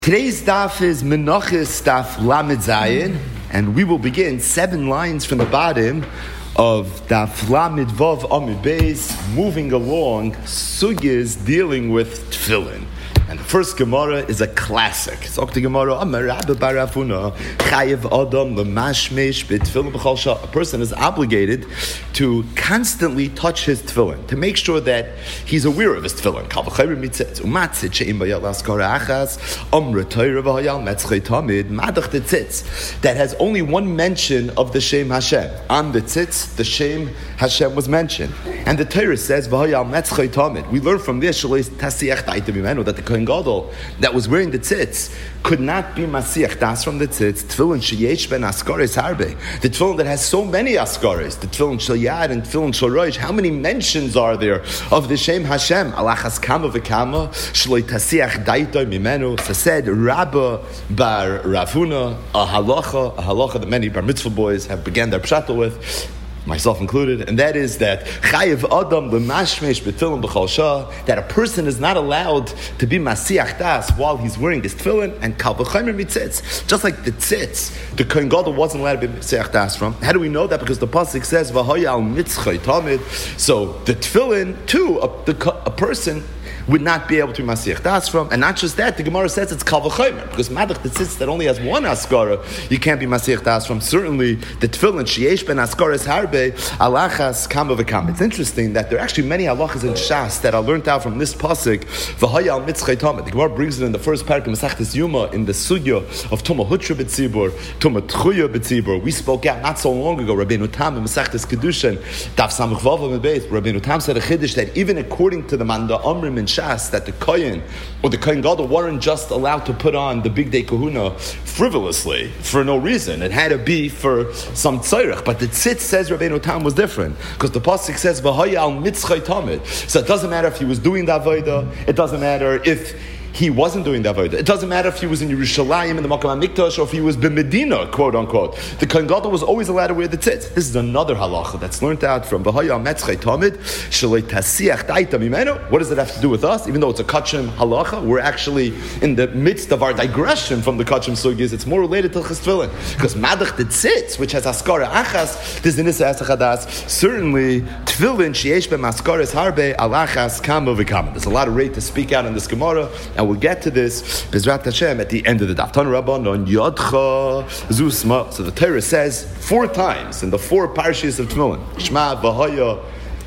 Today's daf is Menachos daf Lamed Zayin, and we will begin 7 lines from the bottom of daf Lamed Vav Amud Beis, moving along sugyas dealing with tefillin. And the first Gemara is a classic. Zok the Gemara, Amar Rabba bar Afuna, Chayev Adam l'mashmesh b'tefillin b'chol shah. A person is obligated to constantly touch his tefillin, to make sure that he's aware of his tefillin. Kal v'chayr mitzvah, umatzit she'im b'yal askara achas, amra toira v'hayal metzchay tamid, madach the tzitz, that has only one mention of the Shem Hashem. On the tzitz, the Shem Hashem was mentioned. And the Torah says, v'hayal metzchay tamid. We learn from this, shalei tasiach ta'ita b'menu, that the Kohen Gadol that was wearing the tzitz could not be masiach das from the tzitz. Tefillin sheyesh ben askares harbe. The tefillin that has so many askares, the tefillin shel yad and tefillin shel roish. How many mentions are there of the Shem Hashem? Alachas kama v'kama shloi tasiach daito mimenu. So said Rabba bar Ravuna, a halacha that many bar mitzvah boys have began their pshato with, myself included, and that is that Chayev Adam l'mashmesh b'tefillin b'chol shah, that a person is not allowed to be masiach das while he's wearing this tefillin, and kal v'chaymer mitzitz, just like the tzitz, the Kohen Gadol wasn't allowed to be masiach das from. How do we know that? Because the pasuk says v'hayal mitzchay tamid. So the tefillin too, a person would not be able to be masiach das from, and not just that. The Gemara says it's kal v'chaymer, because madach the tzitz that only has one askara, you can't be masiach das from. Certainly the tefillin sheyesh ben askaras harbe alachas kama v'kama. It's interesting that there are actually many halachas in Shas that are learned out from this pasuk v'hayal mitzchay tamid. The Gemara brings it in the first parak of Masechtas Yuma in the sugya of Tuma Hutra b'tzibur, Tuma Tchuya b'tzibur. We spoke out not so long ago, Rabbeinu Tam in Masechtas Kedushin Daf Samach Vav Amud Beis. Rabbeinu Tam said a chiddush that even according to the Manda Amrim in Shas, that the Kohen or the Kohen Gadol weren't just allowed to put on the big day kahuna frivolously for no reason. It had to be for some tzorech. But the tzitz says Rabbeinu Tam was different, because the pasuk says v'hayal mitzchay tamid. So it doesn't matter if he was doing the avodah. It doesn't matter if he wasn't doing the avodah. It doesn't matter if he was in Yerushalayim in the Makom HaMikdash or if he was b'Medina, quote unquote. The Kohen Gadol was always allowed to wear the tzitz. This is another halacha that's learned out from v'hayal metzchay tamid shalei tasiach daita mimenu. What does it have to do with us? Even though it's a kachim halacha, we're actually in the midst of our digression from the kachim sugyas. It's more related to chas tefillin, because madach the tzitz, which has askara achas, this is nisa asachadas. Certainly tefillin sheyesh ben askaras harbe alachas kama v'kama. There's a lot of rate to speak out in this Gemara, and we'll get to this Bezrat Hashem at the end of the daf. Tan Rabbanon Yodcha Zusma. So the Torah says 4 times in the 4 parashas of Tefillin, Shema v'haya,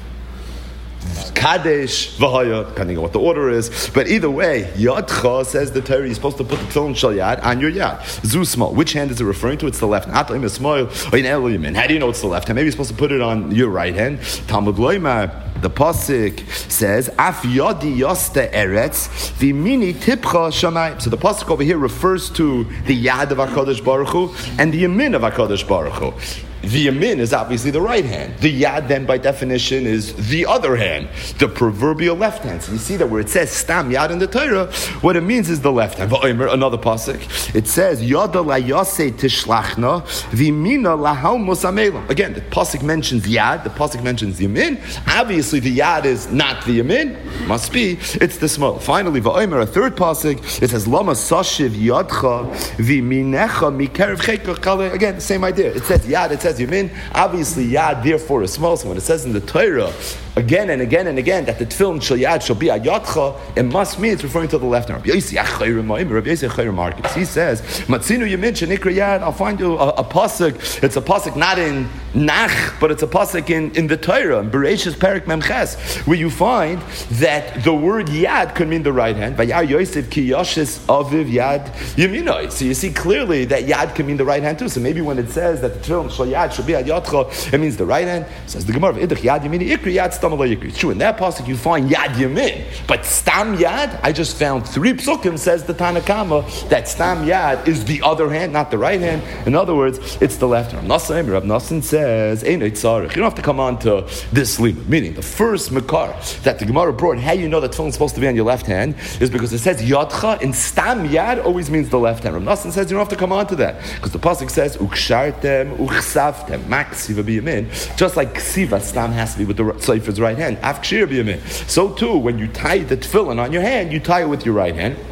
Kadesh v'haya, depending on what the order is. But either way, Yodcha, says the Torah, you're supposed to put the tefillin shel yad on your yad. Zusma, which hand is it referring to? It's the left. How do you know it's the left hand? Maybe you're supposed to put it on your right hand. Talmud Loimar, the pasuk says, "Af yadi yosta eretz v'mini tipcha shamayim." So the pasuk over here refers to the yad of Hakadosh Baruch Hu and the yamin of Hakadosh Baruch Hu. The yamin is obviously the right hand. The yad then, by definition, is the other hand, the proverbial left hand. So you see that where it says stam yad in the Torah, what it means is the left hand. Another pasuk, it says yada la yase tishlachna v'mina lahal musamela. Again, the pasuk mentions yad, the pasuk mentions yamin. Obviously, the yad is not the yamin. Must be it's the small. Finally, v'omer, a third pasuk, it says lama sashiv yadcha v'minecha mikerev chekach. Again, the same idea. It says yad. It says yamin. Obviously, yad therefore is small. So when it says in the Torah again and again and again that the tefillin shel yad shall be a yadcha, it must mean it's referring to the left hand. Rabbi Yossi he says, Matzinu yamin shenikra yad. I'll find you a pasuk. It's a pasuk not in Nach, but it's a pasuk in the Torah, in Bereishis Perek Mem Ches, where you find that the word yad could mean the right hand. Vayar Yosef ki yashis aviv yad yaminoi. So you see clearly that yad can mean the right hand too. So maybe when it says that the tefillin shel yad should be a yadcha, it means the right hand. Says the Gemara, Idach yad yamini ikri yad stam ala yikri. It's true, in that pasuk you find yad yamin, but stam yad, I just found 3 psukim, says the Tanakama, that stam yad is the other hand, not the right hand. In other words, it's the left hand. Rav Nassan says, Ein tzarich. You don't have to come on to this limud. Meaning, the first makar that the Gemara brought, how you know that tefillin is supposed to be on your left hand, is because it says yadcha, and stam yad always means the left hand. Rav Nassan says you don't have to come on to that, because the pasuk says ukshartem uchsavtem maksiva biyamin, just like ksiva stam has to be with the seifers his right hand. So too, when you tie the tefillin on your hand, you tie it with your right hand.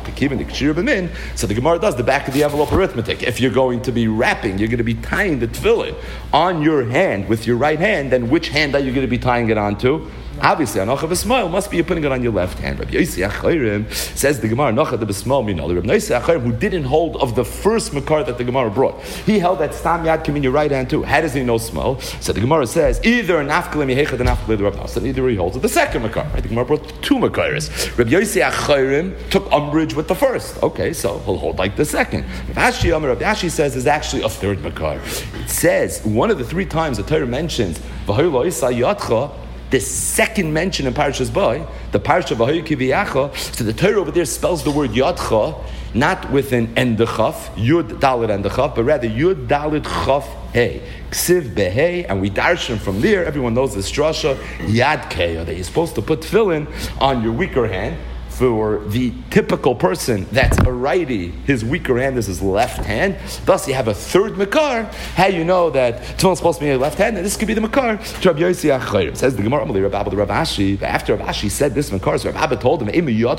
So the Gemara does the back of the envelope arithmetic. If you're going to be wrapping, you're going to be tying the tefillin on your hand with your right hand, then which hand are you going to be tying it onto? Obviously, Anocha B'Smail must be you're putting it on your left hand. Rabbi Yossi Achayrim says the Gemara Anocha B'Smail Minol. Rabbi Yossi Achayrim, who didn't hold of the first makar that the Gemara brought, he held that Stam Yad came in your right hand too. How does he know Smail? So the Gemara says either Nafkalim Yehechad and Nafkalim Rabbi, and either he holds of the second makar. Right? The Gemara brought two makaris. Rabbi Yossi Achayrim took umbrage with the first. Okay, so he'll hold like the second. Rabbi Ashi says there's actually a third makar. It says one of the three times the Torah mentions V'hoy Loisa Yadcha. The second mention in Parashas Bo, the Parasha V'hoyu Kiviyacha, so the Torah over there spells the word Yadcha, not with an endechaf, Yud Dalit endechaf, but rather Yud Dalit Chaf Hey, Ksiv Behei, and we darshan from there. Everyone knows this drasha Yad Keya, that you're supposed to put tefillin on your weaker hand. For the typical person that's a righty, his weaker hand is his left hand. Thus, you have a third makar. How you know that tefillin is supposed to be your left hand, and this could be the makar. Rabbi Yossi Achayrim says the Gemara, Rabbi Ashi. After Rabbi Ashi said this makar, so Rabbi told him,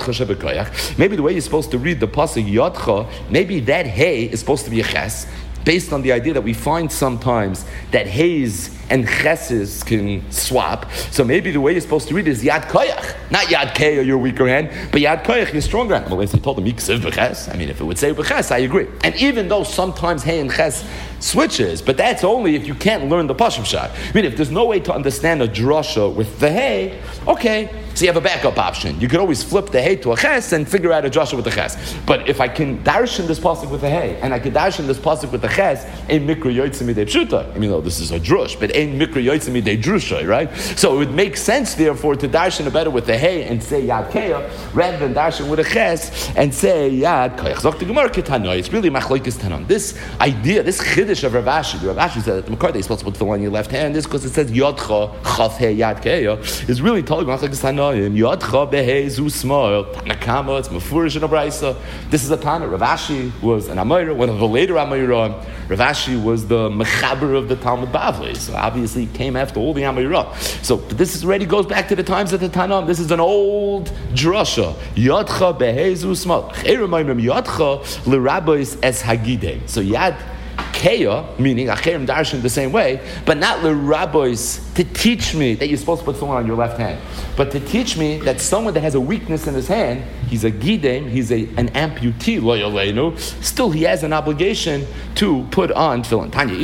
maybe the way you're supposed to read the pasuk Yadcha, maybe that hey is supposed to be a ches, based on the idea that we find sometimes that hays and cheses can swap. So maybe the way you're supposed to read is Yad Koyach, not Yad Keya, your weaker hand, but Yad Koyach, your stronger hand. Well, he told him, Yiksiv b'ches. I mean, if it would say b'ches, I agree. And even though sometimes hay and ches switches, but that's only if you can't learn the Pashim shot. I mean, if there's no way to understand a drasha with the hay, okay, so you have a backup option. You could always flip the hay to a ches and figure out a drasha with the ches. But if I can darshan this pasuk with the hay, and I can darshan this pasuk with the ches, ein mikra yotzim midei pshuta. I mean, no, this is a drush, but ein mikra yotzim midei drusha, right? So it would make sense, therefore, to darshan better with the hay and say yad keya, rather than darshan with a ches and say yad koyach. Zok the Gemara ketanoy. It's really machlokes tanon. This idea, this chiddush of Rav Ashi, the Rav Ashi said that the makar that you're supposed to put the one on your left hand is because it says yodcha chaf hey yad keya is really telling machlokes tanon. Yodcha behei zu small Tanakama. It's mafurish in a brayso. This is a Tana. Rav Ashi was an Amayra, one of the later Amayra. Rav Ashi was the mechaber of the Talmud Bavli, so obviously he came after all the Amayra. So this is already goes back to the times of the Tanam. This is an old drasha. Yodcha behei zu small. Yodcha l'rabbis es hagidem. So yad Keya, meaning Acherim darshan the same way, but not l'rabbis to teach me that you're supposed to put someone on your left hand, but to teach me that someone that has a weakness in his hand, he's a gidem, he's an amputee, lo yoleinu, still he has an obligation to put on tefillin. Tanya,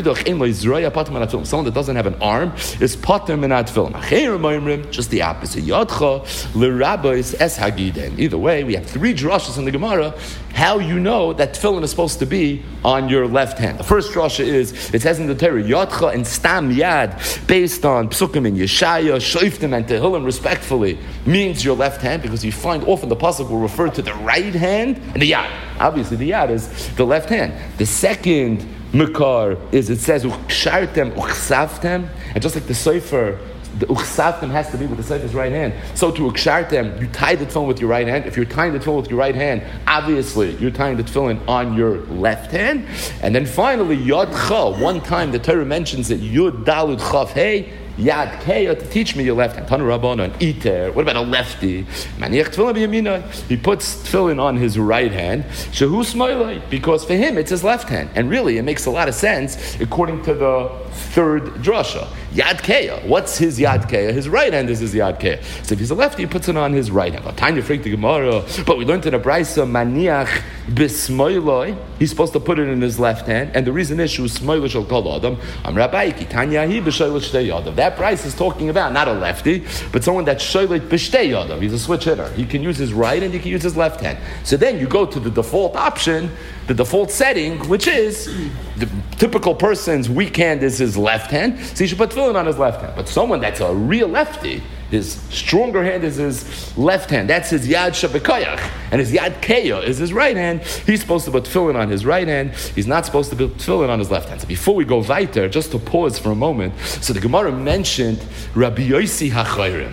someone that doesn't have an arm is patim in tefillin. Just the opposite. Yodcha l'rabbis es hagidem. Either way, we have three drashas in the Gemara how you know that tefillin is supposed to be on your left hand. The first drasha is, it says in the Torah, Yodcha and Stam Yad, based on Psukim and Yeshaya, Shoiftim and Tehillim, respectfully, means your left hand, because you find often the pasuk will refer to the right hand and the Yad. Obviously, the Yad is the left hand. The second Makar is, it says, Ukshartem, Uksaftem, and just like the Sefer, the Uksaftem has to be with the Sefer's right hand. So to Ukshartem, you tie the tefillin with your right hand. If you're tying the tefillin with your right hand, obviously you're tying the tefillin on your left hand. And then finally, Yodcha, one time the Torah mentions that Yud Dalud Chaf Hey, Yad Keya, to teach me your left hand. Tanu Rabbanon, an Iter. What about a lefty? Maniach tefillin b'yaminah. He puts tefillin on his right hand. Shehu smoilai, because for him it's his left hand. And really, it makes a lot of sense according to the third drasha. Yad Keya. What's his Yad Keya? His right hand is his Yad Keya. So if he's a lefty, he puts it on his right hand. Tanya freak the Gemara. But we learned in a brayso, Maniach b'smoilai. He's supposed to put it in his left hand. And the reason is, Shehu smoilai shel kol adam. Am Rabbi ki Tanya hi b'shoilai shtei yadav. That price is talking about not a lefty, but someone that's shoylet b'shtei yadav. He's a switch hitter. He can use his right and he can use his left hand. So then you go to the default option, the default setting, which is the typical person's weak hand is his left hand, so he should put tefillin on his left hand. But someone that's a real lefty, his stronger hand is his left hand. That's his yad shabekayach, and his yad keya is his right hand. He's supposed to put tefillin on his right hand. He's not supposed to put tefillin on his left hand. So before we go weiter, just to pause for a moment, so the Gemara mentioned Rabbi Yossi Hachayrim.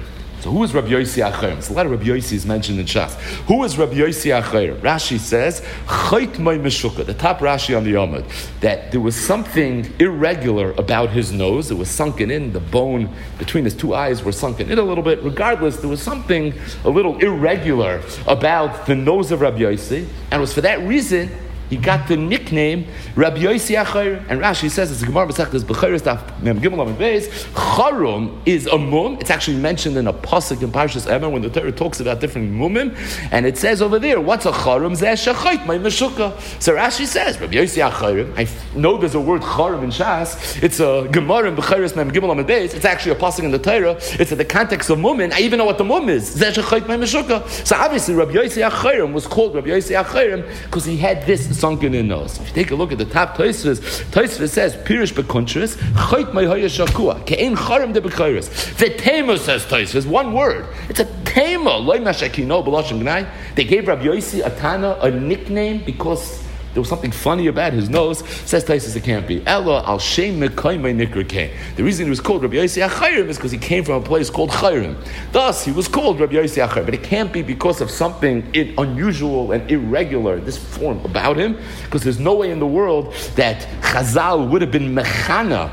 So who is Rabbi Yossi HaChayrim? So a lot of Rabbi Yossi is mentioned in Shas. Who is Rabbi Yossi HaChayrim? Rashi says, Chait Mai Meshuka, the top Rashi on the Yomad, that there was something irregular about his nose. It was sunken in, the bone between his two eyes were sunken in a little bit. Regardless, there was something a little irregular about the nose of Rabbi Yossi, and it was for that reason he got the nickname Rabbi Yossi HaChayrim. And Rashi says, it's a Gemara Masechtas Bechoros Daf Mem Gimel Amud Beis, Charum is a mum. It's actually mentioned in a pasuk in Parshas Emor when the Torah talks about different mumim, and it says over there, what's a Charum? Zeh Shechait Mai Meshuka. So Rashi says, Rabbi Yossi HaChayrim. I know there's a word Charum in Shas. It's a Gemara in Bechoros Mem Gimel Amud Beis. It's actually a pasuk in the Torah. It's in the context of mumin. I even know what the mum is. Zeh Shechait Mai Meshuka. So obviously Rabbi Yossi HaChayrim was called Rabbi Yossi HaChayrim because he had this sunken in nose. If you take a look at the top Tosfos says Pirish Bekontris Chait Mai Hoya Shakua Kein Charim de Bechoros. V'tema says Tosfos, one word. It's a tema. Loy Mashakino B'Lashon Gnai. They gave Rabbi Yossi Atana a nickname because there was something funny about his nose. Says Tosfos it can't be. Ella al Shem Mekaymei Nikra Kain. The reason he was called Rabbi Yossi HaChayrim is because he came from a place called Chayrim. Thus, he was called Rabbi Yossi HaChayrim. But it can't be because of something unusual and irregular, this form about him, because there's no way in the world that Chazal would have been mechana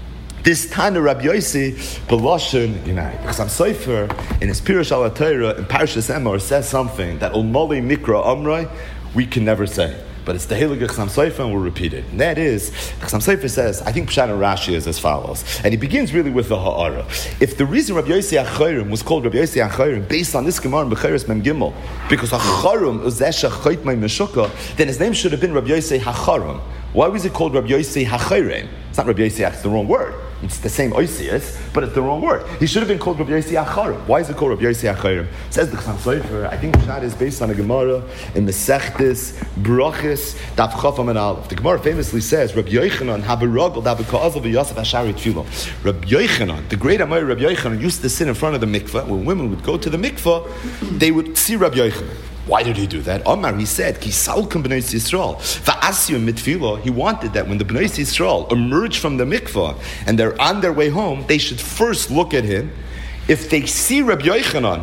this Tana Rabbi Yossi B'Lashon Gnai. Because I'm Sofer in his Pirush Al HaTorah in Parshas Emor says something that Olmoli Mikra Amrei we can never say. But it's the Heilige Chassam Sofer, and we'll repeat it. And that is, Chassam Sofer says, I think Pshat and Rashi is as follows. And he begins really with the Ha'ara. If the reason Rabbi Yossi HaChayrim was called Rabbi Yossi HaChayrim based on this Gemara in Bechoros Mem Gimel, because HaCharim is Zeh Shechait Mai Meshuka, then his name should have been Rabbi Yossi HaCharim. Why was it called Rabbi Yossi HaChayrim? It's not Rabbi Yossi, it's the wrong word. It's the same Oisius, but it's the wrong word. He should have been called Rabbi Yossi HaChayrim. Why is it called Rabbi Yossi HaChayrim? Says the Chassam Sofer, I think the Pshat is based on a Gemara in Mesechtes Brachos Daf Chaf Amud Aleph. The Gemara famously says, Rabbi Yochanan Haberogel David Ka'azel v'Yosef Hashari Tefillah. Rabbi Yochanan, the great Amor Rabbi Yochanan, used to sit in front of the mikveh. When women would go to the mikveh, they would see Rabbi Yochanan. Why did he do that? Omar, he said, Ki salkum b'nai Yisrael. Va'asyu mitfilo. He wanted that when the b'nai Yisrael emerge from the mikvah and they're on their way home, they should first look at him. If they see Rabbi Yochanan's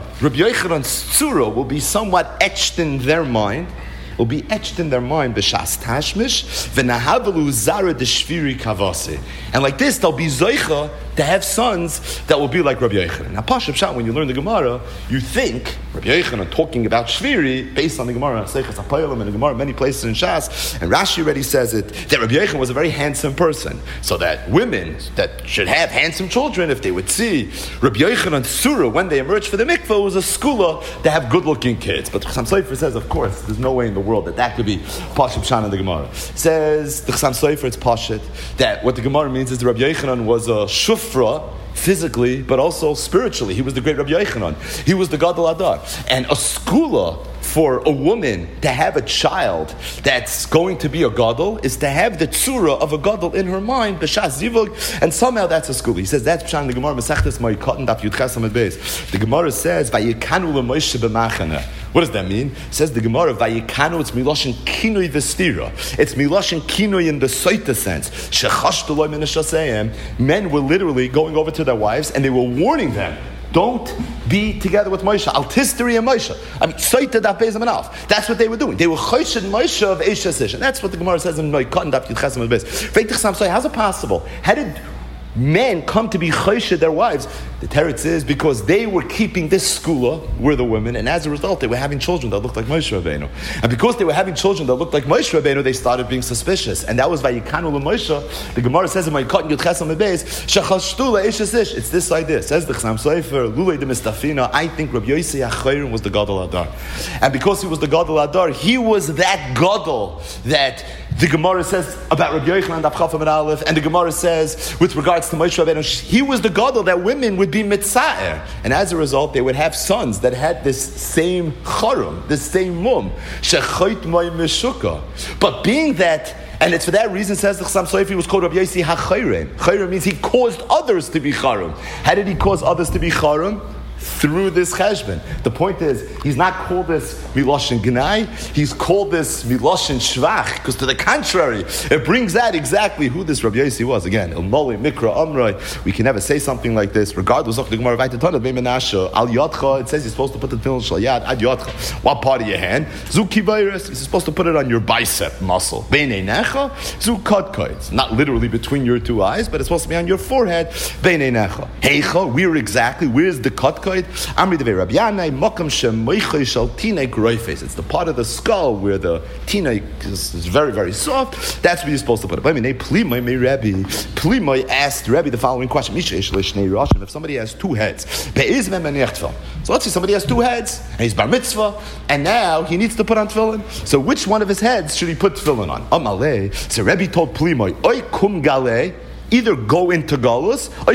tzura will be somewhat etched in their mind. Will be etched in their mind b'shas tashmish v'nahavelu zara deshviri kavase, and like this they'll be zoicha to have sons that will be like Rabbi Yochanan. Now, Pashup Shat, when you learn the Gemara, you think Rabbi Yochanan talking about shviri based on the Gemara, Seichas HaPoyalim and the Gemara, many places in Shas, and Rashi already says it that Rabbi Yochanan was a very handsome person, so that women that should have handsome children, if they would see Rabbi Yochanan's surah when they emerge for the mikvah, was a skula to have good-looking kids. But Chassam Sofer says, of course, there's no way in the world that could be Pashup Shan in the Gemara. Says the Chassam Sofer, it's Pashut, that what the Gemara means is Rabbi Yochanan was a shufra physically, but also spiritually. He was the great Rabbi Yochanan. He was the Gadol Adar. And a skula for a woman to have a child that's going to be a gadol is to have the tzura of a gadol in her mind, b'shas zivug, and somehow that's a skula. He says that's pshan the Gemara Masechtes Ma'ikatan Daf Yud Ches Amud Beis. The Gemara says Vayikanu leMoshe b'machana. What does that mean? It says the Gemara Vayikanu. It's miloshin kinui v'stira. It's miloshin kinui in the soita sense. Shechashtu loy min hashaseihem. Men were literally going over to their wives and they were warning them. Don't be together with Moshe. Altisteri and Moshe. I mean, Soita Daf Beis Amud Aleph. That's what they were doing. They were Choshed Moshe of Eish Asish. And that's what the Gemara says in Noikot and Daf Yud Ches Amud Beis. How's it possible? How did men come to be Choshed their wives? The teretz is because they were keeping this skula, were the women, and as a result they were having children that looked like Moshe Rabbeinu. And because they were having children that looked like Moshe Rabbeinu, they started being suspicious. And that was Vayikanu leMoshe. The Gemara says in Ma'ikot Yud Ches Amud Beis, Shechashtu le'Eish Asish. It's this idea. Says the Chassam Sofer, Lulei de Mistafina, I think Rabbi Yossi HaChayrim was the Gadol Adar. And because he was the Gadol Adar, he was that Gadol that the Gemara says about Rabbi Yochanan Daf Chaf Amud Aleph, and the Gemara says with regards to Moshe Rabbeinu, he was the Gadol that women would be mitzaer, and as a result they would have sons that had this same charum, this same mum, shechoit mai meshuka. But being that, and it's for that reason, says the Chassam Sofer, was called Rabbi Yossi HaChayrim. Chayrim means he caused others to be charum. How did he cause others to be charum? through this cheshbon. The point is, he's not called this miloshin gnai, he's called this miloshin shvach, because to the contrary, it brings out exactly who this Rabbi Yossi was. Again, ilmoli mikra amroi, we can never say something like this, regardless of the Gemara Vaytatana, Menashe, al yadcha, it says you're supposed to put the tefillin shal yad ad yadcha. What part of your hand? Zu kivirus, you're supposed to put it on your bicep muscle. Beinei necha, zu kadkoitz. Not literally between your two eyes, but it's supposed to be on your forehead. Beinei necha. Heicha, where's the kadkoit? Amri devei Rabbi Yanai, mokam shem moichoi shal tinei groifes. It's the part of the skull where the tinei is very, very soft. That's where you're supposed to put it. Plimoi asked Rebbe the following question. If somebody has two heads, so let's say somebody has two heads, and he's bar mitzvah, and now he needs to put on tefillin. So which one of his heads should he put tefillin on? Amalei. So Rebbe told Plimoi, Oy kum galei, either go into galus, or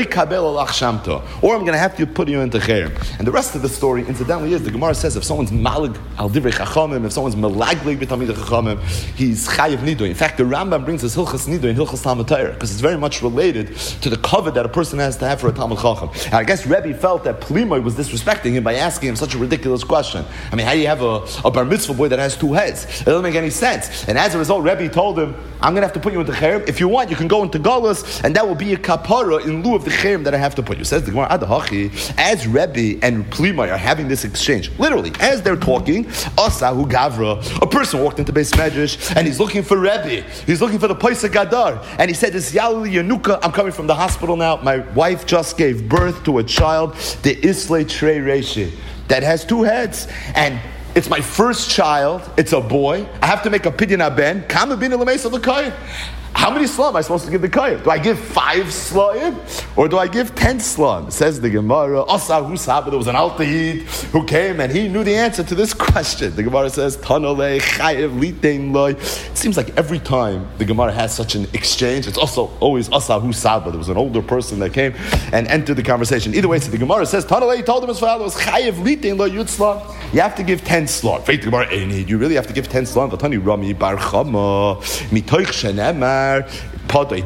I'm going to have to put you into cherem. And the rest of the story, incidentally, is the Gemara says if someone's malig al divrei chachamim, if someone's malaglig b'tamid chachamim, he's chayiv nidoy. In fact, the Rambam brings this hilchas nidoy in hilchas Talmud Torah because it's very much related to the covet that a person has to have for a Talmud Chacham. And I guess Rebbe felt that Plimoi was disrespecting him by asking him such a ridiculous question. I mean, how do you have a bar mitzvah boy that has two heads? It doesn't make any sense. And as a result, Rebbe told him, I'm going to have to put you into cherem. If you want, you can go into galus, and that will be a kapara in lieu of the cherem that I have to put you. Says the Gemara, Adahachi, as Rebbe and Plimai are having this exchange, literally, as they're talking, Asahu Gavra, a person walked into Beis Medrash, and he's looking for Rebbe. He's looking for the Paisa Gadar. And he said, this Yalili Yanuka, I'm coming from the hospital now. My wife just gave birth to a child, the Islay Trey Reishi, that has two heads. And it's my first child. It's a boy. I have to make a pidyon aben. Kama bin l'meis of the kohen. How many slum am I supposed to give the kohen? Do I give 5 sla'im or do I give 10 sla'im? Says the Gemara, Asa Husab, there was an Altahid who came and he knew the answer to this question. The Gemara says, Tanole chayev litein loy. It seems like every time the Gemara has such an exchange, it's also always Asa Husab. There was an older person that came and entered the conversation. Either way, so the Gemara says, Tanole, he told him his father was chayev litein loy yutzla. You have to give 10 sla'im. Faith the Gemara, you really have to give 10 sla'im. Vatani Rami bar Chama mitoich shenemar. From the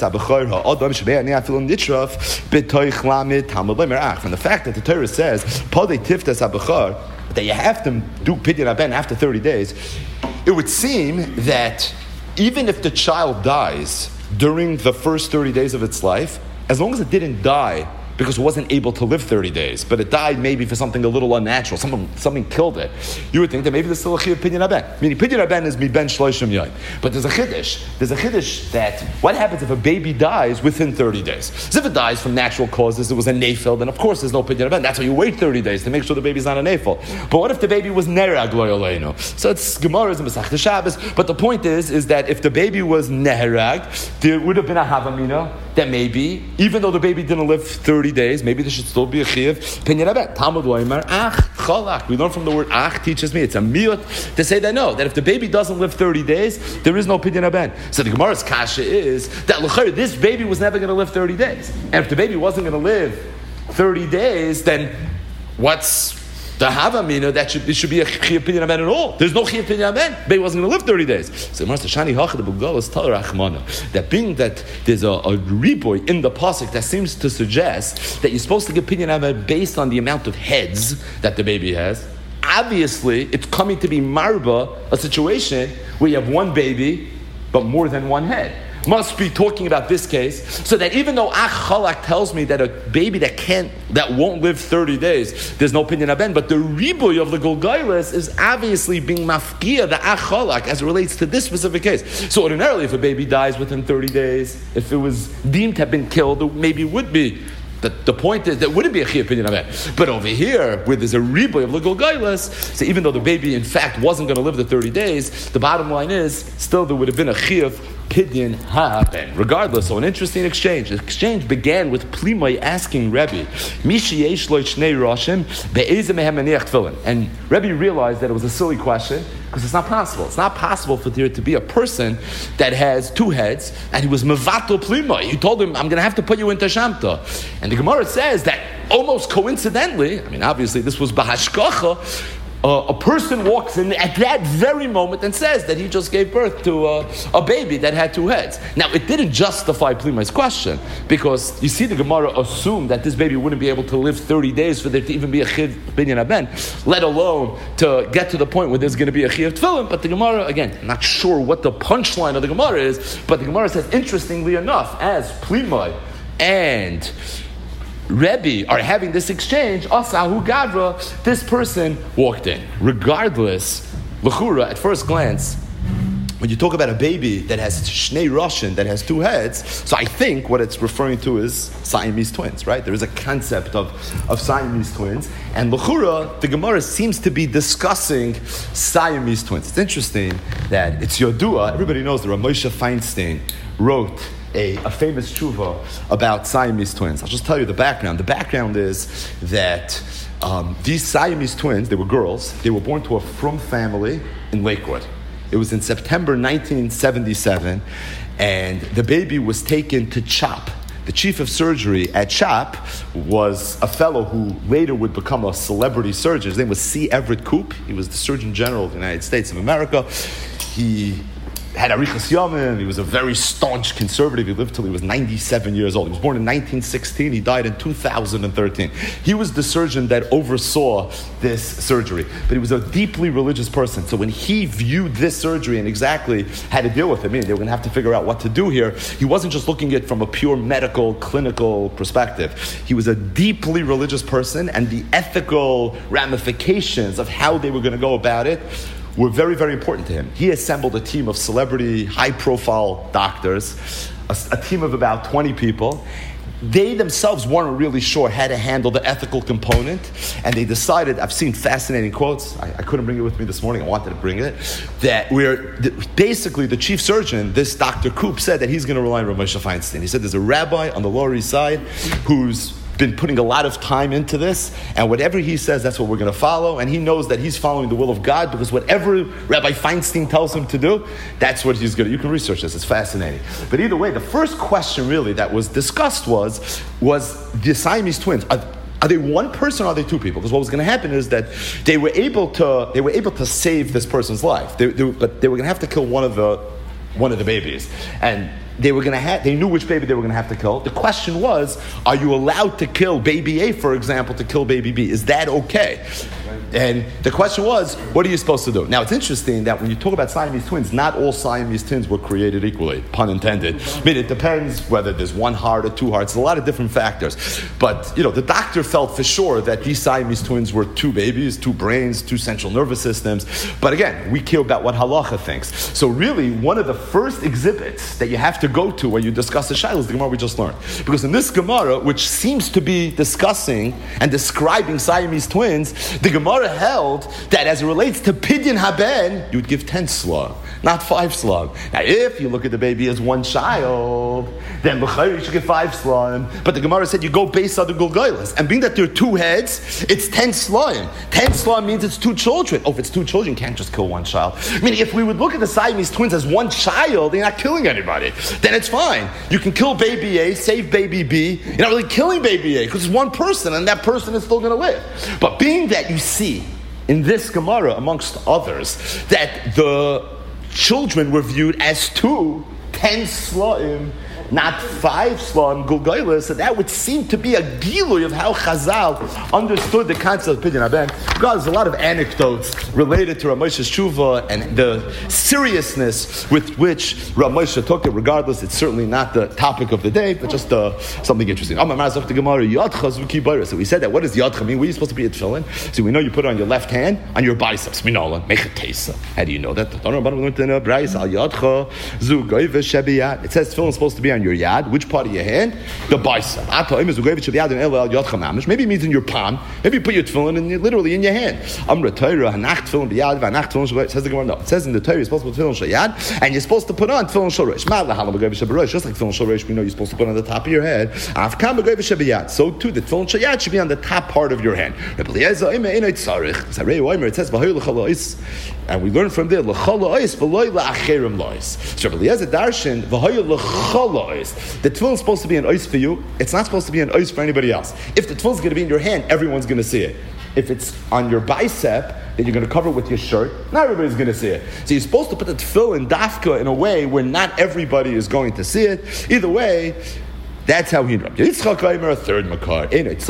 fact that the Torah says that you have to do pidyon aben after 30 days, it would seem that even if the child dies during the first 30 days of its life, as long as it didn't die because it wasn't able to live 30 days, but it died maybe for something a little unnatural, something killed it, you would think that maybe there's still a chiyuv pidyon aben. Meaning pidyon aben is mi ben shloshim yoyim. But there's a chiddush that what happens if a baby dies within 30 days? So if it dies from natural causes, it was a nefil, then of course there's no pidyon aben. That's why you wait 30 days to make sure the baby's not a nefil. But what if the baby was nerag lo yoleinu? So it's Gemara's and Masechta Shabbos. But the point is that if the baby was nerag, there would have been a havamina that maybe, even though the baby didn't live 30 days, maybe there should still be a chiyuv pidyon aben. Talmud loymar ach chalak. We learn from the word ach teaches me it's a miyut to say that no, that if the baby doesn't live 30 days, there is no pidyon aben. So the Gemara's kasha is that this baby was never going to live 30 days, and if the baby wasn't going to live 30 days, then what's the havamina that it should be a chiyuv pidyon aben at all? There's no chiyuv pidyon aben. Baby wasn't going to live 30 days. So that being that there's a riboy in the pasuk that seems to suggest that you're supposed to give pidyon aben based on the amount of heads that the baby has. Obviously, it's coming to be marba, a situation where you have one baby but more than one head. Must be talking about this case, so that even though Ach Chalak tells me that a baby that won't live 30 days, there's no pidyon aben, but the riboy of the Golgailas is obviously being mafkia, the Ach Chalak, as it relates to this specific case. So ordinarily, if a baby dies within 30 days, if it was deemed to have been killed, it maybe would be. The point is that wouldn't be a chiyuv pidyon aben. But over here, where there's a riboy of legal gailas, so even though the baby in fact wasn't going to live the 30 days, the bottom line is still there would have been a chiyuv pidyon aben. Regardless, so an interesting exchange. The exchange began with Plimai asking Rebbe, Mishi yesh lo shnei roshim be'ezeh mehem maniach tefillin. And Rebbe realized that it was a silly question because it's not possible. It's not possible for there to be a person that has two heads, and he was mevatel Plimai. He told him, I'm going to have to put you into Shamta. And the Gemara says that almost coincidentally, I mean, obviously this was bahashkacha, a person walks in at that very moment and says that he just gave birth to a baby that had two heads. Now, it didn't justify Plimai's question, because you see the Gemara assumed that this baby wouldn't be able to live 30 days for there to even be a Chiv Binyan Haben, let alone to get to the point where there's going to be a Chiv Tefillin. But the Gemara, again, I'm not sure what the punchline of the Gemara is, but the Gemara says, interestingly enough, as Plimai and Rebbe are having this exchange, Asahu Gavra, this person walked in. Regardless, L'chura, at first glance, when you talk about a baby that has Shnei Roshin, that has two heads, so I think what it's referring to is Siamese twins, right? There is a concept of Siamese twins. And L'chura, the Gemara seems to be discussing Siamese twins. It's interesting that it's Yodua, everybody knows that Moshe Feinstein wrote a famous tshuva about Siamese twins. I'll just tell you the background. The background is that these Siamese twins, they were girls, they were born to a Frum family in Lakewood. It was in September 1977, and the baby was taken to CHOP. The chief of surgery at CHOP was a fellow who later would become a celebrity surgeon. His name was C. Everett Koop. He was the Surgeon General of the United States of America. He had Arichas Yomim. He was a very staunch conservative. He lived till he was 97 years old. He was born in 1916. He died in 2013. He was the surgeon that oversaw this surgery. But he was a deeply religious person. So when he viewed this surgery and exactly how to deal with it, meaning they were going to have to figure out what to do here, he wasn't just looking at it from a pure medical, clinical perspective. He was a deeply religious person, and the ethical ramifications of how they were going to go about it were very, very important to him. He assembled a team of celebrity, high-profile doctors, a team of about 20 people. They themselves weren't really sure how to handle the ethical component, and they decided, I've seen fascinating quotes, I couldn't bring it with me this morning, I wanted to bring it, that basically the chief surgeon, this Dr. Koop, said that he's going to rely on Rav Moshe Feinstein. He said there's a rabbi on the Lower East Side who's been putting a lot of time into this, and whatever he says, that's what we're going to follow, and he knows that he's following the will of God, because whatever Rabbi Feinstein tells him to do, that's what he's going to. You can research this, it's fascinating. But either way, the first question really that was discussed was the Siamese twins. Are they one person or are they two people? Because what was going to happen is that they were able to save this person's life, but they were going to have to kill one of the babies, and they knew which baby they were going to have to kill. The question was, are you allowed to kill baby A, for example, to kill baby B? Is that okay? And the question was, what are you supposed to do? Now, it's interesting that when you talk about Siamese twins, not all Siamese twins were created equally, pun intended. I mean, it depends whether there's one heart or two hearts. There's a lot of different factors. But, the doctor felt for sure that these Siamese twins were two babies, two brains, two central nervous systems. But again, we care about what halacha thinks. So really, one of the first exhibits that you have to go to when you discuss the Shaila is the Gemara we just learned. Because in this Gemara, which seems to be discussing and describing Siamese twins, the Gemara held that as it relates to Pidyon Haben, you would give 10 slug, not 5 slug. Now, if you look at the baby as one child, then you should give 5 slug. But the Gemara said you go based on the Gulgoylas. And being that there are 2 heads, it's 10 slug. 10 slug means it's 2 children. Oh, if it's 2 children, you can't just kill one child. Meaning, if we would look at the Siamese twins as one child, they're not killing anybody. Then it's fine. You can kill baby A, save baby B. You're not really killing baby A because it's one person and that person is still going to live. But being that you see in this Gemara, amongst others, that the children were viewed as 10 slaim, not 5 slaim, Gulgoylas, so that would seem to be a gilui of how Chazal understood the concept of Pidyon Haben. Because there's a lot of anecdotes related to Rav Moshe's tshuva and the seriousness with which Rav Moshe took it. Regardless, it's certainly not the topic of the day, but just something interesting. So we said that. What does Yadcha mean? Where are you supposed to be at tefillin? So we know you put it on your left hand, on your biceps. Minola, mechatesa. How do you know that? It says tefillin is supposed to be on your yad. Which part of your hand? The bicep. Maybe it means in your palm. Maybe you put your tefillin literally in your hand. Says the Gemara, no. It says in the Torah you're supposed to put tefillin shayad, and you're supposed to put on tefillin shorosh. Just like tefillin shorosh, we know you're supposed to put on the top of your head. So too, the tefillin shayad should be on the top part of your hand. It says, and we learn from there, so Rabbi Eliezer darshan, the tefillin is supposed to be an ois for you. It's not supposed to be an ois for anybody else. If the tefillin is going to be in your hand, everyone's going to see it. If it's on your bicep, then you're going to cover it with your shirt. Not everybody's going to see it. So you're supposed to put the tefillin dafka in a way where not everybody is going to see it. Either way, that's how he dropped. Yitzchak Oimer, a third makar.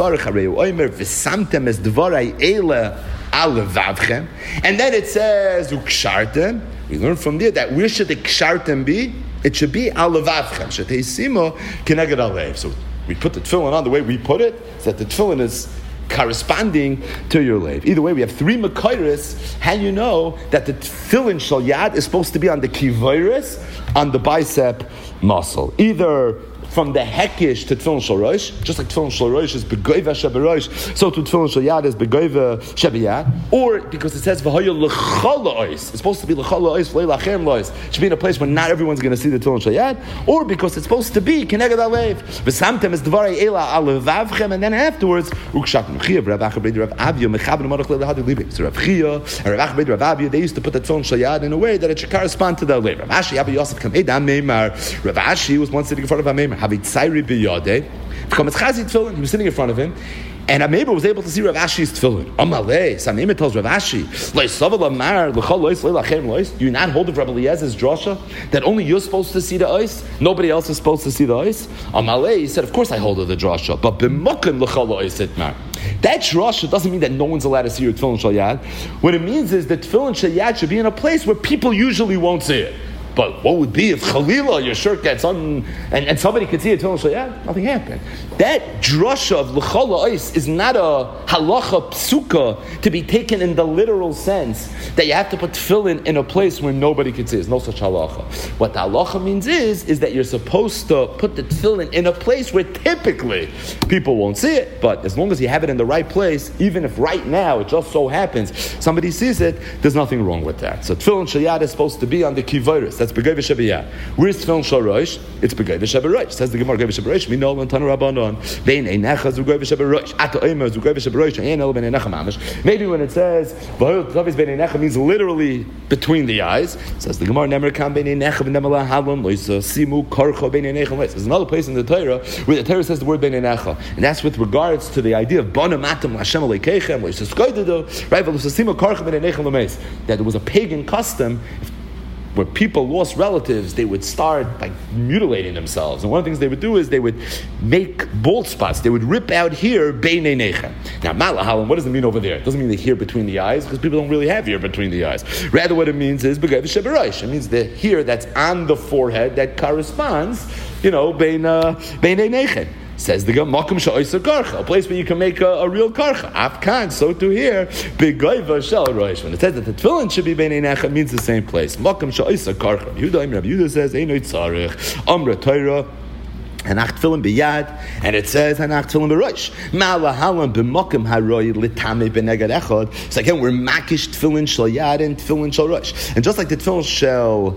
And then it says ukshartem. We learn from there that where should the kshartem be? It should be al levavchem. Sheteisimo keneged alev. So we put the tefillin on the way we put it, so that the tefillin is corresponding to your lev. Either way, we have three makairis. How you know that the tefillin shal yad is supposed to be on the kiviris, on the bicep muscle. Either from the hekish to tefillin shal rosh, just like tefillin shal rosh is begoiva sheberosh, so to tefillin shal yad is begoiva shebeyad, or because it says v'hoya l'chol ois, it's supposed to be l'chol ois v'lei lachem lois, it should be in a place where not everyone's going to see the tefillin shal yad, or because it's supposed to be keneged alev, v'samtem is dvarei ela alevavchem, and then afterwards ukshatim chiyav Rav Acha B'nei Rav Avia mechaber marach le'lehadu libik. So Rav Chia and Rav Acha B'nei Rav Avia, they used to put the tefillin shal yad in a way that it should correspond to the lev. Rav Ashi Abba Yosef kam edam meimar. Rav Ashi was once sitting in front of a meimar. Havit Tzairi b'yadeh. He was sitting in front of him, and Ameba was able to see Rav Ashi's tefillin. Amalei, so Ameba tells Rav Ashi, do you not hold of Rabbi Eliezer's drasha that only you're supposed to see the ice, nobody else is supposed to see the ice? Amalei, he said, of course I hold of the drasha, but b'mokim l'chol ois itmar. That drasha doesn't mean that no one's allowed to see your tefillin shal yad. What it means is that tefillin shal yad should be in a place where people usually won't see it. But what would be if Chalila, your shirt gets on, and somebody could see it, tefillin shal yad? Nothing happened. That drasha of l'chol ois is not a halacha psuka to be taken in the literal sense that you have to put tefillin in a place where nobody could see. There's no such halacha. What the halacha means is that you're supposed to put the tefillin in a place where typically people won't see it. But as long as you have it in the right place, even if right now it just so happens somebody sees it, there's nothing wrong with that. So tefillin shal yad is supposed to be on the kivoris. That's begoiva shebiyah. Where's tefillin shal rosh? It's begoiva sheberosh. Says the Gemara, begoiva sheberosh. We know and Tana Rabbanon. Bein einecha zugoiva sheberosh. Ata oimer zugoiva sheberosh. Ein el bein einecha mamish. Maybe when it says v'hoyel tavis bein einecha means literally between the eyes. Says the Gemara, nemer kam bein einecha v'nemala halom loisa simu karcha bein einecha. There's another place in the Torah where the Torah says the word bein einecha, and that's with regards to the idea of bana matam Hashem aleikeichem loisa skoidedo. Right, v'loisa simu karcha bein einecha lomeis. That there was a pagan custom. Where people lost relatives, they would start by mutilating themselves. And one of the things they would do is they would make bald spots. They would rip out here, beinei nechem. Now, malahalim, what does it mean over there? It doesn't mean the hair between the eyes, because people don't really have hair between the eyes. Rather, what it means is begoiva sheberosh. It means the hair that's on the forehead that corresponds, beinei nechem. Says the Gemara, makom she'oiser karcha, a place where you can make a real karcha. Afkan, so to here, begoiva shel rosh. When it says that the tefillin should be beinei nechem, it means the same place. Makom she'oiser karcha. Yehuda says, einoi tzarich, amra Torah, hanach tefillin b'yad, and it says hanach tefillin b'rosh. Ma'alahalam b'makom haroi litame b'neged echad. So again, we're makish tefillin shel yad and tefillin shel rosh. And just like the tefillin shel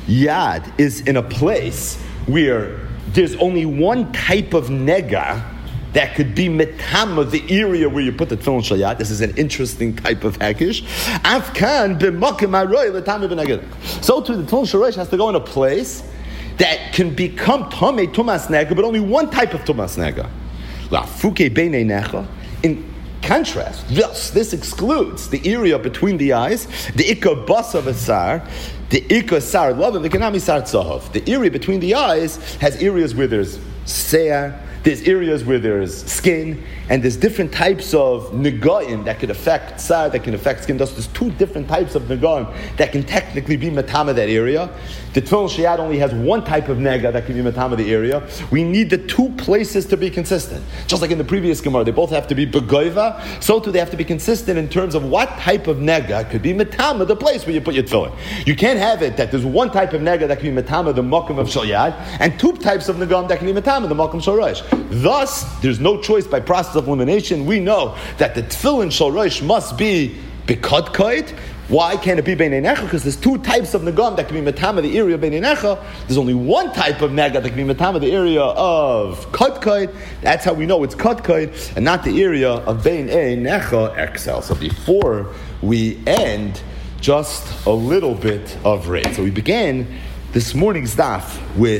yad is in a place where there's only one type of nega that could be metama, the area where you put the tefillin shal yad. This is an interesting type of hakish. Afkan b'makom haroi l'tamei b'neged. So too, the tefillin shal rosh has to go in a place that can become tamei tumas nega, but only one type of tumas nega. La'fuke beinei necha. In contrast, this excludes the area between the eyes, the ikar basa v'sar, the ikar sar love, and the kanami sar tzahav. The area between the eyes has areas where there's seah, there's areas where there's skin, and there's different types of negaim that could affect sar, that can affect skin. Thus, there's two different types of negaim that can technically be matama that area. The tefillin shal yad only has one type of nega that can be matama the area. We need the two places to be consistent. Just like in the previous Gemara, they both have to be begoiva, so too they have to be consistent in terms of what type of nega could be matama the place where you put your tefillin. You can't have it that there's one type of nega that can be matama the makom of shal yad, and two types of negaim that can be matama the makom shal rosh. Thus, there's no choice by process of elimination. We know that the tefillin shal rosh must be bekadkait. Why can't it be beinei necha? Because there's two types of negam that can be matama the area of beinei necha. There's only one type of nega that can be matama the area of katkait. That's how we know it's katkait, and not the area of beinei necha excel. So before we end, just a little bit of rate. So we began this morning's daf with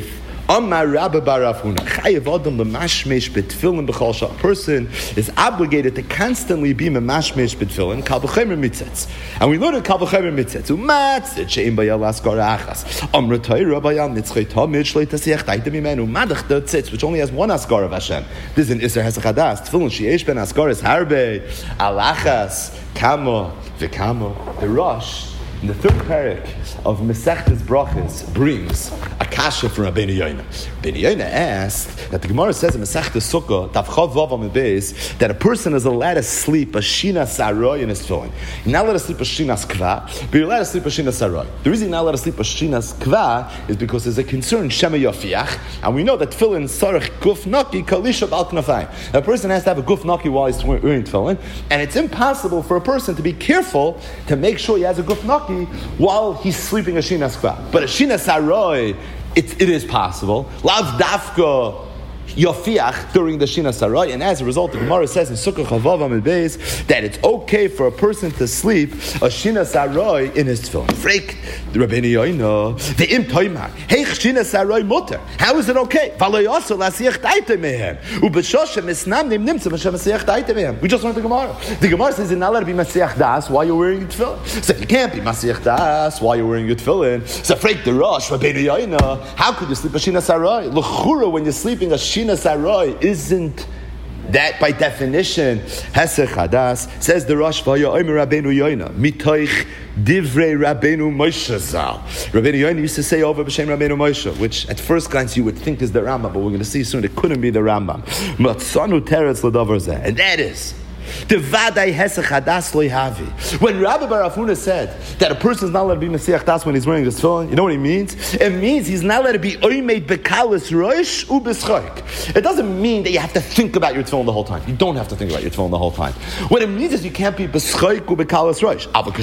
Amar Rabba bar Rav Huna, Chayev Adam lemashmesh betfilin b'chol shah. A person is obligated to constantly be memashmesh betfilin, kal v'chemer mitzetz. And we learn in kal v'chemer mitzetz, umatzit she'im bayal askara achas. Amra Torah bayal nitzchei tamid shlei tasiach taita mimenu. Madach the tzitz, which only has one askara of Hashem. This is an Isser Hesach Hadas. Tefillin she'esh ben askaras harbe, alachas, kamo, v'kamo. The Rosh, in the third parak of Masechtas Brachas, brings a kasha from Rabbeinu Yoina. Rabbeinu Yoina asked that the Gemara says in Masechtas Sukkah, Tav Chav Vav Amud Beis, that a person is allowed to sleep a shina saroy in his tefillin. You're not allowed to sleep a shinas kva, but you're allowed to sleep a shina saroy. The reason you're not allowed to sleep a shinas kva is because there's a concern shema yofiach, and we know that tefillin sarich guf naki kalisha bal knafayim. A person has to have a guf naki while he's wearing tefillin, and it's impossible for a person to be careful to make sure he has a guf naki while he's sleeping a shinas kva. But a shinas saroy, it is possible. Lav dafka yofiach during the shina sarai, and as a result, the Gemara says in Sukkah Chavav Amud Beis that it's okay for a person to sleep a shina sarai in his tefillin. Freak the Rabbeinu Yoina, the im toimar heich shina sarai mutter. How is it okay? We just learned the Gemara. The Gemara says you're not allowed to be masiach das while you're wearing your tefillin. So if you can't be masiach das while you're wearing your tefillin, so freak the Rosh Rabbeinu Yoina, how could you sleep a shina sarai? L'chura, when you're sleeping a shina sarai, isn't that by definition hesech hadas? Says the Rosh Vaya Omer Rabbeinu Yoina mitoich divrei Rabbeinu Moshe Zal. Rabbeinu Yoina used to say over b'shem Rabbeinu Moshe, which at first glance you would think is the Rambam, but we're going to see soon it couldn't be the Rambam. Matzanu teretz l'davar zeh, and that is the vadai hesech hadas lo havi. When Rabbi bar Rav Huna said that a person is not allowed to be masiach das when he's wearing this tefillin, you know what he means? It means he's not allowed to be oimed bekalis roish u b'schok. It doesn't mean that you have to think about your tefillin the whole time. You don't have to think about your tefillin the whole time. What it means is you can't be b'schok u bekalis roish.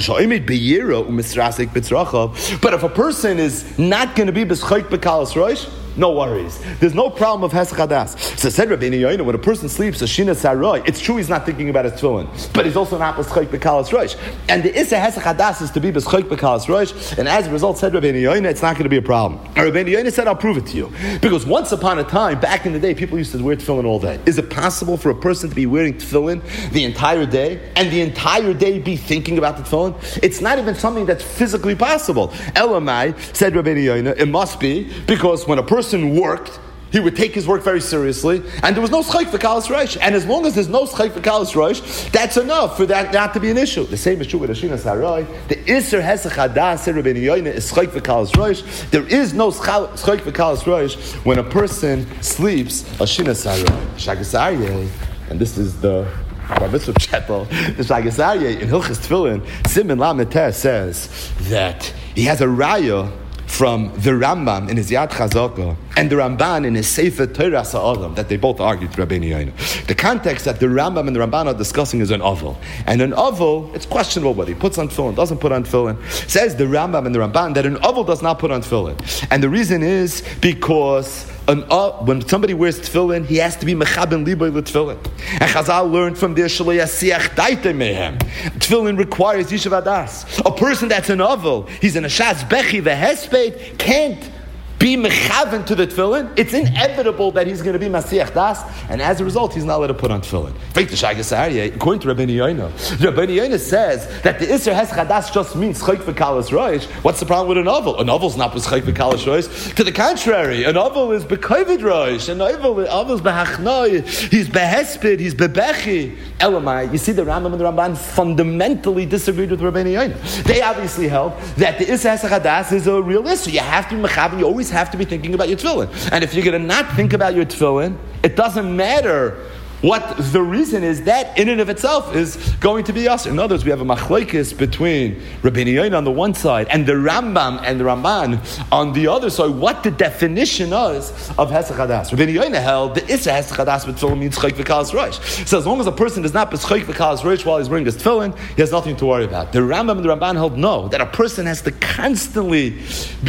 But if a person is not going to be b'schok bekalis roish, no worries. There's no problem of hesech hadas. So said Rabbeinu Yoina, when a person sleeps a shina sarai, it's true he's not thinking about his tefillin, but he's also not b'schok b'kalas roish. And the issa hesech hadas is to be b'schok b'kalas roish, and as a result, said Rabbeinu Yoina, it's not going to be a problem. And Rabbeinu Yoina said, I'll prove it to you. Because once upon a time, back in the day, people used to wear tefillin all day. Is it possible for a person to be wearing tefillin the entire day, and the entire day be thinking about the tefillin? It's not even something that's physically possible. Elamai, said Rabbeinu Yoina, it must be because when a person worked, he would take his work very seriously, and there was no schayk for kalas roish. And as long as there's no schayk for kalas roish, that's enough for that not to be an issue. The same is true with Ashina Sarai. The Isser Hesech Hadas, said Rabbeinu Yoina, is schayk for kalas roish. There is no schayk for kalas roish when a person sleeps Ashina Sarai. Shagas Aryeh, and this is the Bar Mitzvah Chapel, the Shagas Aryeh in Hilchas Tefillin, Siman Lamed Teh says that he has a raya from the Rambam in his Yad Chazaka and the Ramban in his Sefer Torah Sa'adam, that they both argued to Rabbeinu Yoina. The context that the Rambam and the Ramban are discussing is an oval. And an oval, it's questionable whether he puts on tefillin, doesn't put on tefillin. Says the Rambam and the Ramban that an oval does not put on tefillin. And the reason is because when somebody wears tefillin, he has to be mechaben liboy l'tefillin. And Chazal learned from there shelo yasiach daite mehem. Tefillin requires yishuv hadas. A person that's an oval, he's in a shas bechi v'hesped, can't be mechaven to the tefillin. It's inevitable that he's going to be masiach das, and as a result, he's not allowed to put on tefillin. According to Rabbeinu Yoina, Rabbeinu Yoina says that the Isser Hesech Hadas just means chayk v'kalas roish. What's the problem with an oval? An oval's not chayk v'kalas roish. To the contrary, an oval is bekovid roish. An oval is behachnoi. He's behesped. He's bebechi. Elamai. You see, the Rambam and the Ramban fundamentally disagreed with Rabbeinu Yoina. They obviously held that the Isser Hesech Hadas is a real issue. You have to be mechaven. You always have to be thinking about your tefillin. And if you're going to not think about your tefillin, it doesn't matter what the reason is, that in and of itself is going to be us. In other words, we have a machlokes between Rabbeinu Yoina on the one side and the Rambam and the Ramban on the other side. What the definition is of Hesech Hadas. Rabbeinu Yoina held the Issa Hesech Hadas with tefillin means chayk v'kalas roish. So as long as a person does not be chayk v'kalas roish while he's wearing his tefillin, he has nothing to worry about. The Rambam and the Ramban held no, that a person has to constantly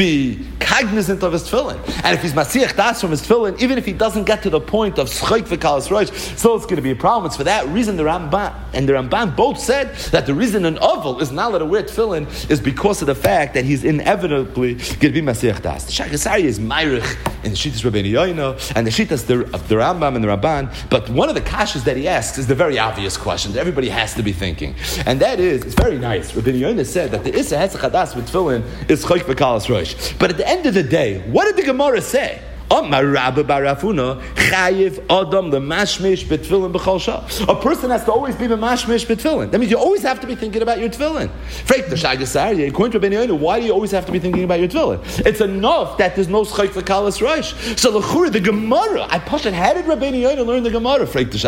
be cognizant of his tefillin. And if he's masiach das from his tefillin, even if he doesn't get to the point of chayk v'kalas roish, so it's going to be a problem. It's for that reason the Ramban and the Ramban both said that the reason an oval is not allowed to wear tefillin is because of the fact that he's inevitably going to be Masiach Das. The Shach Asari is Meirich in the Shittas Rabbeinu Yoina and the Shittas of the Rambam and the Ramban, but one of the kashas that he asks is the very obvious question that everybody has to be thinking, and that is, it's very nice. Rabbeinu Yoina said that the Issa Hesach Hadas with tefillin is Choik V'Kalas Rosh, but at the end of the day, what did the Gemara say? A person has to always be b'mashmish b'tefillin. That means you always have to be thinking about your tefillin. According to Rabbeinu Yoina, why do you always have to be thinking about your tefillin? It's enough that there's no schayk v'kalas rosh. So the Gemara, how did Rabbeinu Yoina learn the Gemara?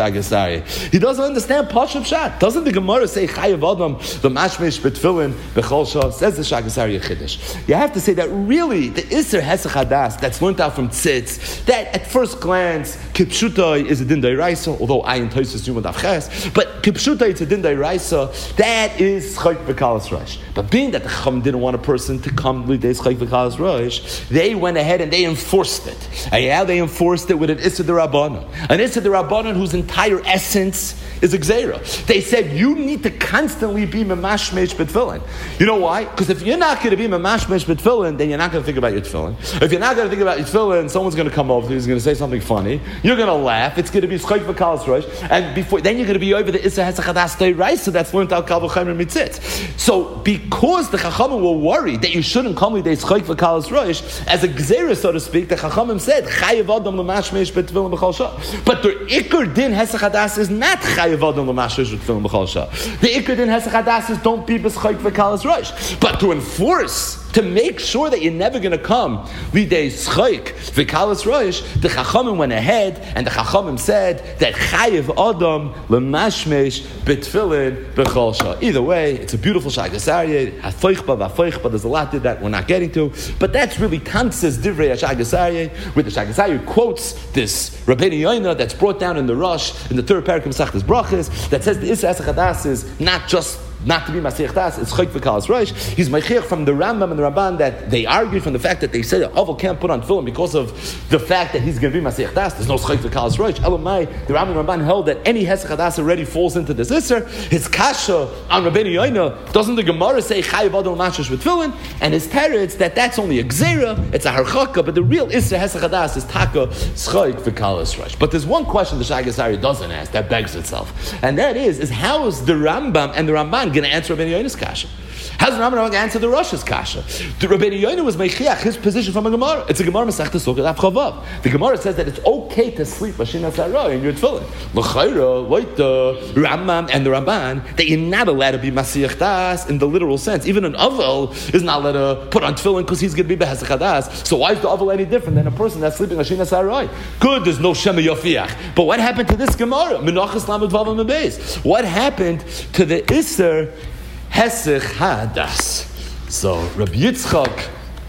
He doesn't understand Pashup Shat. Doesn't the Gemara say chayev adam b'mashmish b'tefillin b'chol shah? Says the Shach Asari Chiddush. You have to say that really the Isser Hesach Hadas that's learned out from that at first glance Kipshutai is a din d'oraisa, although I and Tosfos Yuma Daf Ches, but Kipshutai it's a din d'oraisa. That is Chayk V'Kalas Rosh. But being that the Chacham didn't want a person to come L'Dei Chayk V'Kalas Rosh, they went ahead and they enforced it. And how they enforced it with an Issa D'Rabbanan, an Issa D'Rabbanan whose entire essence is a Gzeira. They said you need to constantly be Memashmesh B'Tefillin. You know why? Because if you're not going to be Memashmesh B'Tefillin, then you're not going to think about your Tefillin. If you're not going to think about your Tefillin, someone's going to come over to you, he's going to say something funny, you're going to laugh, it's going to be Schayk V'Kalas Rosh, and then you're going to be over the Issa Hesach Hadas D'Oraisa that's learned out Kal V'Chaymer Mitzitz. So because the Chachamim were worried that you shouldn't come with a Schayk V'Kalas Rosh, as a Gzeira, so to speak, the Chachamim said, Chayev Adam L'Mashmesh B'Tefillin B'Chol Shah. But the Iker Din Hesach Hadas is not Chayev Adam L'Mashmesh B'Tefillin B'Chol Shah. The Iker Din Hesach Hadas is don't be B'Schayk V'Kalas Rosh. But to enforce, to make sure that you're never going to come Lidei Schayk V'Kalas Rosh, the Chachamim went ahead and the Chachamim said that Chayev Adam L'Mashmesh B'Tefillin B'Chol Shah. Either way, it's a beautiful Shach Asari, Hafeichba V'Afeichba, there's a lot to that we're not getting to, but that's really Tantz's Divrei Shach Asari, where the Shach Asari quotes this Rabbeinu Yoina that's brought down in the Rosh, in the third parak of Masechtas Brachos, that says the Issa Hesach Hadas is not just not to be Masiach Das, it's Chayk V'Kalas Rosh. He's Meichiach from the Rambam and the Ramban that they argued from the fact that they said that Oval can't put on tefillin because of the fact that he's going to be Masiach Das. There's no Chayk V'Kalas Rosh. Elamai, the Rambam and Ramban held that any Hesach Hadas already falls into this Isser. His Kasha on Rabbeinu Yoina, doesn't the Gemara say Chayev Adam L'Mashmesh with tefillin? And his teretz that's only a Gzeira, it's a Harchaka, but the real Isser Hesach Hadas is Taka Chayk V'Kalas Rosh. But there's one question the Shach Asari doesn't ask that begs itself, and that is how is the Rambam and the Ramban going to answer Rabbeinu Yoina's kasha? How's the Rambam going to answer the Rosh's kasha? The Rabbeinu Yoina was meichiach his position from a Gemara. It's a Gemara Masechtas Sukkot Daf Chavav. The Gemara says that it's okay to sleep Mashinas Haray in your tefillin. L'chayra, like the Rambam and the Ramban, that you're not allowed to be Masiach Das in the literal sense. Even an Avel is not allowed to put on tefillin because he's going to be Behesach Hadas. So why is the Avel any different than a person that's sleeping Mashinas Haray? Good, there's no Shema Yofiach. But what happened to this Gemara? Menachas Lamed Vav Mebeis. What happened to the Isser Hesach Hadas? So Rabbi Yitzchak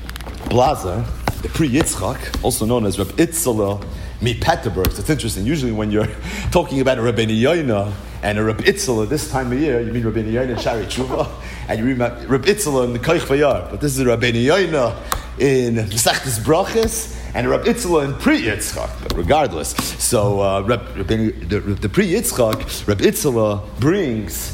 Blazer, the pre-Yitzchak, also known as Rabbi Itzala Mi Peterburg. So it's interesting. Usually when you're talking about a Rabbeinu Yoina and a Rabbi Itzala this time of year, you mean Rabbeinu Yoina and Shari Tshuva, and you read Rabbi Itzala in the Koich Vayar. But this is Rabbeinu Yoina in Masechtas Brachos and Rabbi Itzala in pre-Yitzchak. But regardless, so the pre-Yitzchak, Rabbi Itzala brings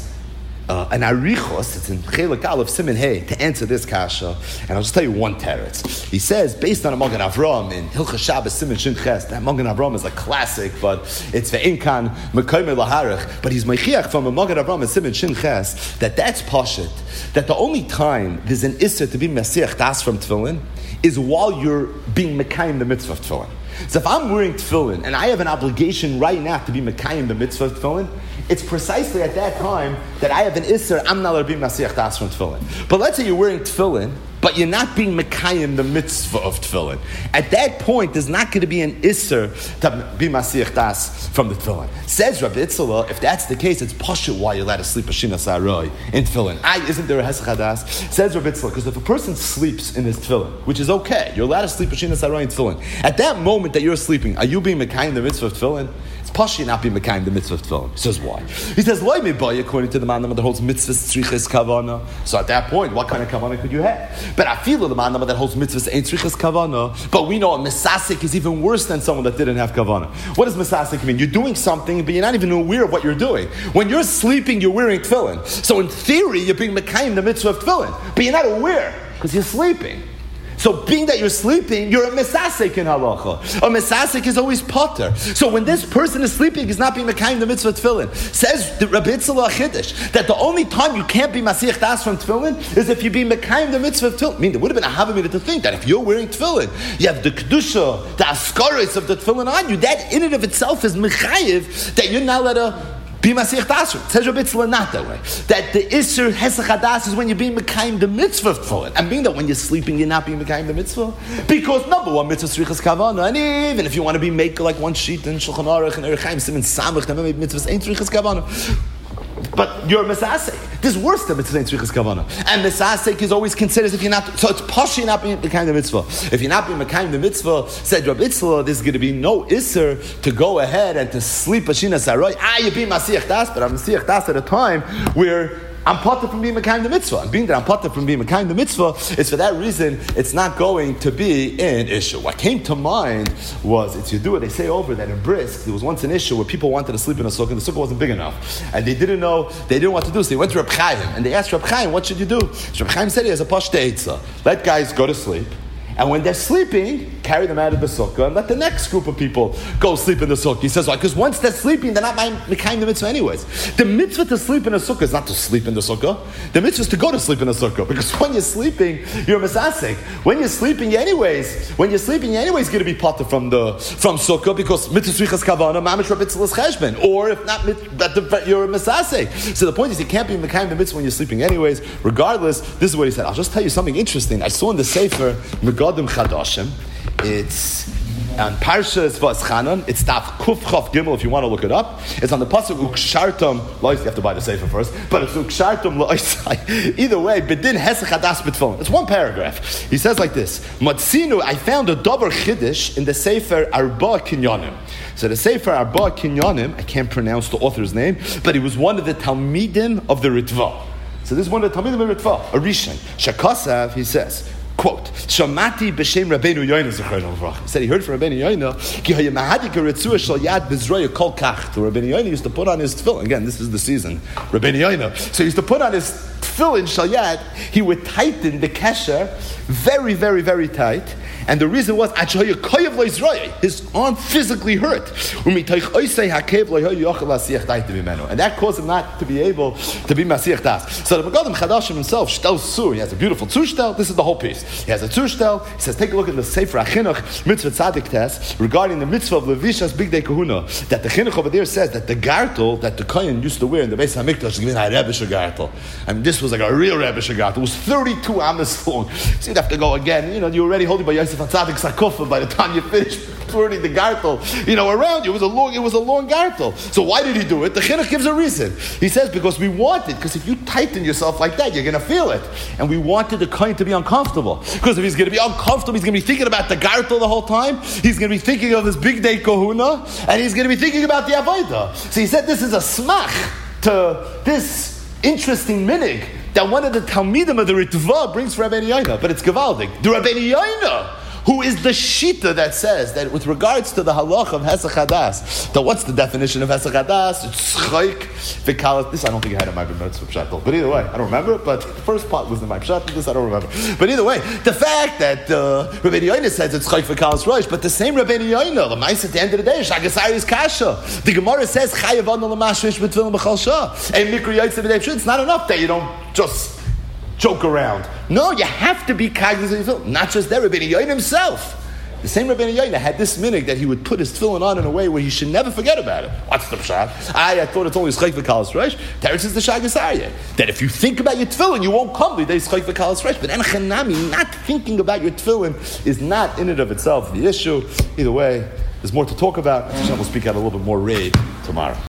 an arichos, it's in Chelek Aleph Siman Hey, to answer this kasha, and I'll just tell you one teretz. He says, based on a Magen Avram in Hilchos Shabbos Siman Shin Ches, that Magen Avram is a classic, but it's ve'inkan mekayme laharich, but he's meichiach from a Magen Avram in Siman Shin Ches, that's pashit, that the only time there's an isser to be Masiach Das from tefillin is while you're being mekayim the mitzvah of tefillin. So if I'm wearing tefillin and I have an obligation right now to be mekayim the mitzvah of tefillin, it's precisely at that time that I have an isser, I'm not allowed to be Masiach Das from tefillin. But let's say you're wearing tefillin, but you're not being mekayim the mitzvah of tefillin. At that point, there's not going to be an isser to be Masiach Das from the tefillin. Says Rabbi Itzala, if that's the case, it's pashut why you're allowed to sleep Mashinas Haray in tefillin. Isn't there a Hesach Hadas? Says Rabbi Itzala, because if a person sleeps in his tefillin, which is okay, you're allowed to sleep Mashinas Haray in tefillin. At that moment that you're sleeping, are you being mekayim the mitzvah of tefillin? It's Pashi not being Mekayim the mitzvah of tefillin. He says why? He says, Loi mibai, according to the man that holds mitzvahs tzrichas kavana. So at that point, what kind of kavana could you have? But I feel the man that holds mitzvahs ain't tzrichas kavana. But we know a misasik is even worse than someone that didn't have kavana. What does misasik mean? You're doing something, but you're not even aware of what you're doing. When you're sleeping, you're wearing tefillin. So in theory, you're being Mekayim the mitzvah of tefillin, but you're not aware because you're sleeping. So being that you're sleeping, you're a misasek in halacha. A misasek is always potter. So when this person is sleeping, he's not being mekayim the mitzvah tefillin. Says the Rabbi Itzala Chiddush that the only time you can't be masiach das from tefillin is if you be mekayim the mitzvah of tefillin. I mean, there would have been a havamina to think that if you're wearing tefillin, you have the kedusha, the askaris of the tefillin on you. That in and of itself is mechayiv that you're not allowed to be Masich Dasr. It says Rabbi Tzla not that way. That the Isser Hesach Hadas is when you're being Mekayim the mitzvah for it. And being that when you're sleeping, you're not being Mekayim the mitzvah. Because number one, mitzvah Srichas Kavana. And even if you want to be maker like one sheet in Shulchan Aruch and Erech Chaim, Simon Samach, then maybe mitzvahs ain't Srichas Kavana. But you're a misasek. This is worse than mitzvah tzrichas kavana. And misasek is always considered as if you're not. So it's pashi not being mekayim the mitzvah. If you're not being mekayim the mitzvah, said Rabbi Itzla, there's going to be no isser to go ahead and to sleep ashina saroy. You be masiach das, but I'm masiach das at a time where I'm potter from being Mekayim the mitzvah. And being that I'm potter from being Mekayim the mitzvah, it's for that reason it's not going to be an issue. What came to mind was, it's Yedua, they say over that in Brisk, there was once an issue where people wanted to sleep in a sukkah, and the sukkah wasn't big enough. And they didn't know what to do. So they went to Reb Chaim, and they asked Reb Chaim, what should you do? So Reb Chaim said he has a pashta eitzah. Let guys go to sleep. And when they're sleeping, carry them out of the sukkah and let the next group of people go sleep in the sukkah. He says, why? Because once they're sleeping, they're not mekayim the mitzvah anyways. The mitzvah to sleep in a sukkah is not to sleep in the sukkah. The mitzvah is to go to sleep in the sukkah. Because when you're sleeping, you're a misasek. When you're sleeping anyways going to be potter from sukkah because mitzvah srichas kavana, mamish rabitzlas cheshben. Or if not, you're a misasek. So the point is, you can't be mekayim the mitzvah when you're sleeping anyways. Regardless, this is what he said. I'll just tell you something interesting. I saw in the Sefer, Chadashim. It's on Parshas V'aschanan. It's Daf Kuf Chav Gimel if you want to look it up. It's on the pasuk Ukshartam Lois. You have to buy the sefer first, but it's Ukshartam Lois. Either way, Bedin Hesach Hadas B'Tfilin. It's one paragraph. He says like this: Matzinu, I found a double chiddush in the sefer Arba Kinyanim. So the sefer Arba Kinyanim, I can't pronounce the author's name, but he was one of the Talmidim of the Ritva. So this is one of the Talmidim of the Ritva, a Rishon. Shakasav, he says, quote, Shamati b'shem Rabbeinu Yoina Zechron Avrach. He said he heard from Rabbeinu Yoina, Ki hayamahadika retzua shal yad b'zroya kol kach. So Rabbeinu Yoina used to put on his tefillin. Again, this is the season. Rabbeinu Yoina. So he used to put on his tefillin shal yad. He would tighten the kesher very, very, very tight. And the reason was, his arm physically hurt. And that caused him not to be able to be Masiach Das. So the Megadim Chadashim himself, Shtel Sur, he has a beautiful Tzur. This is the whole piece. He has a Tzur. He says, take a look at the Sefer HaChinuch Mitzvah Tzadik test regarding the Mitzvah of Levishas Big Day Kahuna. That the Chinuch over there says that the gartel that the Kohen used to wear in the Beis HaMikdash is given a Rebbesh gartel. I mean, this was like a real Rebbesh gartel. It was 32 amas long. So you'd have to go again. You're already holding by Yosef Hatzadik Sakufa by the time you finish turning the gartel, around you. It was a long gartel. So why did he do it? The Chinuch gives a reason. He says, because we wanted, because if you tighten yourself like that, you're going to feel it. And we wanted the Kohen to be uncomfortable. Because if he's going to be uncomfortable, he's going to be thinking about the gartel the whole time. He's going to be thinking of his big day kahuna, and he's going to be thinking about the avodah. So he said this is a smach to this interesting minig that one of the Talmidim of the Ritva brings for Rabbeinu Yoina, but it's Gavaldik. The Rabbeinu Yoina, who is the shita that says that with regards to the halach of Hesach Hadas, so what's the definition of Hesach Hadas? It's chayk v'kalas. This I don't think I had in my notes for Pshatel, but either way, I don't remember it, but the first part was in my Pshatel, this I don't remember. But either way, the fact that Rabbeinu Yoina says it's chayk v'kalas rosh, but the same Rabbeinu Yoina, the mice at the end of the day, Shagasari is kasha. The Gemara says chayav an l'mashvish b'tfilim b'chal shah. And mikra yaitz b'dei pshut. It's not enough that you don't just joke around. No, you have to be cognizant of your tefillin. Not just that, Rabbeinu Yoina himself. The same Rabbeinu Yoina had this minig that he would put his tefillin on in a way where he should never forget about it. What's the pshat? I thought it's only schayk v'kalas reish. Teretz is the shagas aryeh. That if you think about your tefillin, you won't come with schayk v'kalas reish. But enchanami, not thinking about your tefillin is not in and of itself the issue. Either way, there's more to talk about. We'll speak out a little bit more raid tomorrow.